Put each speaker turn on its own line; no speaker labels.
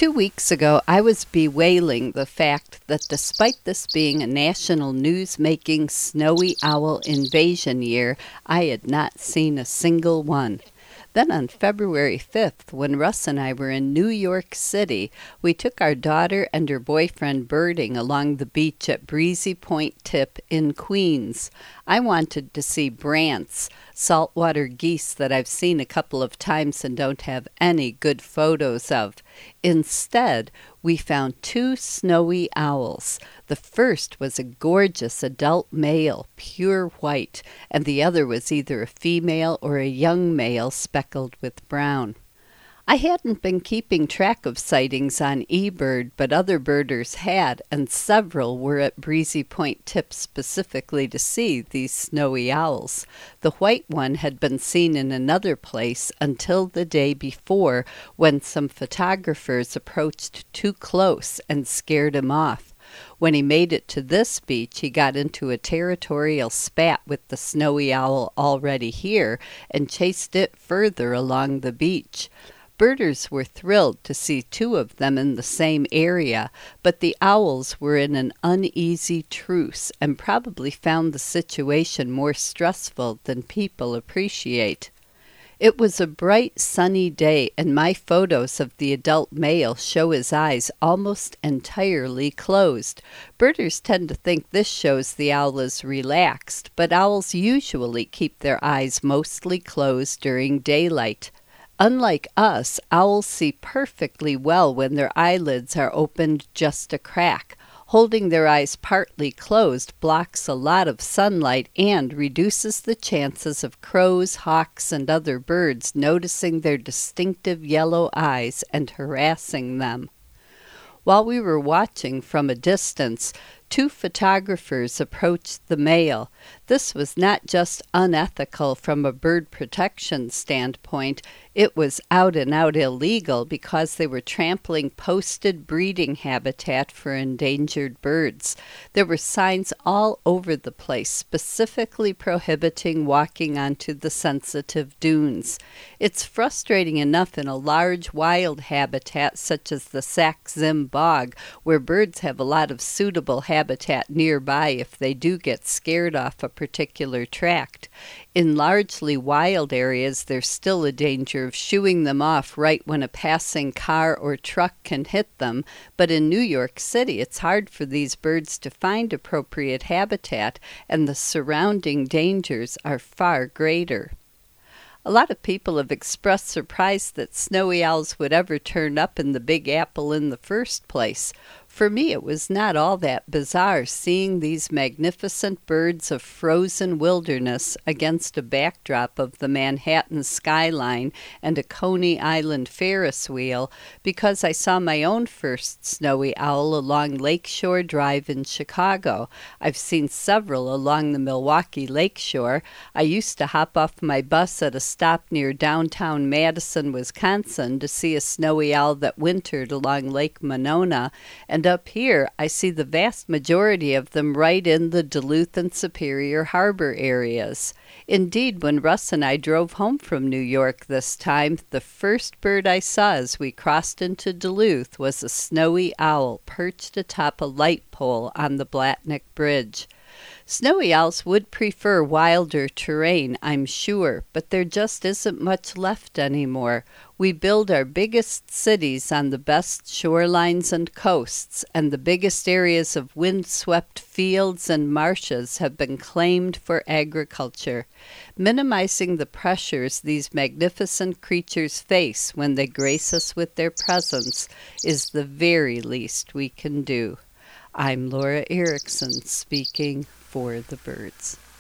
2 weeks ago, I was bewailing the fact that despite this being a national news-making snowy owl invasion year, I had not seen a single one. Then on February 5th, when Russ and I were in New York City, we took our daughter and her boyfriend birding along the beach at Breezy Point Tip in Queens. I wanted to see brants, saltwater geese that I've seen a couple of times and don't have any good photos of. Instead, we found two snowy owls. The first was a gorgeous adult male, pure white, and the other was either a female or a young male speckled with brown. I hadn't been keeping track of sightings on eBird, but other birders had, and several were at Breezy Point Tip specifically to see these snowy owls. The white one had been seen in another place until the day before, when some photographers approached too close and scared him off. When he made it to this beach, he got into a territorial spat with the snowy owl already here and chased it further along the beach. Birders were thrilled to see two of them in the same area, but the owls were in an uneasy truce and probably found the situation more stressful than people appreciate. It was a bright, sunny day, and my photos of the adult male show his eyes almost entirely closed. Birders tend to think this shows the owl is relaxed, but owls usually keep their eyes mostly closed during daylight. Unlike us, owls see perfectly well when their eyelids are opened just a crack. Holding their eyes partly closed blocks a lot of sunlight and reduces the chances of crows, hawks, and other birds noticing their distinctive yellow eyes and harassing them. While we were watching from a distance, two photographers approached the male. This was not just unethical from a bird protection standpoint, it was out and out illegal because they were trampling posted breeding habitat for endangered birds. There were signs all over the place specifically prohibiting walking onto the sensitive dunes. It's frustrating enough in a large wild habitat such as the Sax-Zim Bog, where birds have a lot of suitable habitat nearby if they do get scared off a particular tract. In largely wild areas, there's still a danger of shooing them off right when a passing car or truck can hit them, but in New York City, it's hard for these birds to find appropriate habitat, and the surrounding dangers are far greater. A lot of people have expressed surprise that snowy owls would ever turn up in the Big Apple in the first place. For me, it was not all that bizarre seeing these magnificent birds of frozen wilderness against a backdrop of the Manhattan skyline and a Coney Island Ferris wheel, because I saw my own first snowy owl along Lakeshore Drive in Chicago. I've seen several along the Milwaukee Lakeshore. I used to hop off my bus at a stop near downtown Madison, Wisconsin, to see a snowy owl that wintered along Lake Monona, and up here, I see the vast majority of them right in the Duluth and Superior Harbor areas. Indeed, when Russ and I drove home from New York this time, the first bird I saw as we crossed into Duluth was a snowy owl perched atop a light pole on the Blatnick Bridge. Snowy owls would prefer wilder terrain, I'm sure, but there just isn't much left anymore. We build our biggest cities on the best shorelines and coasts, and the biggest areas of windswept fields and marshes have been claimed for agriculture. Minimizing the pressures these magnificent creatures face when they grace us with their presence is the very least we can do. I'm Laura Erickson, speaking for the birds.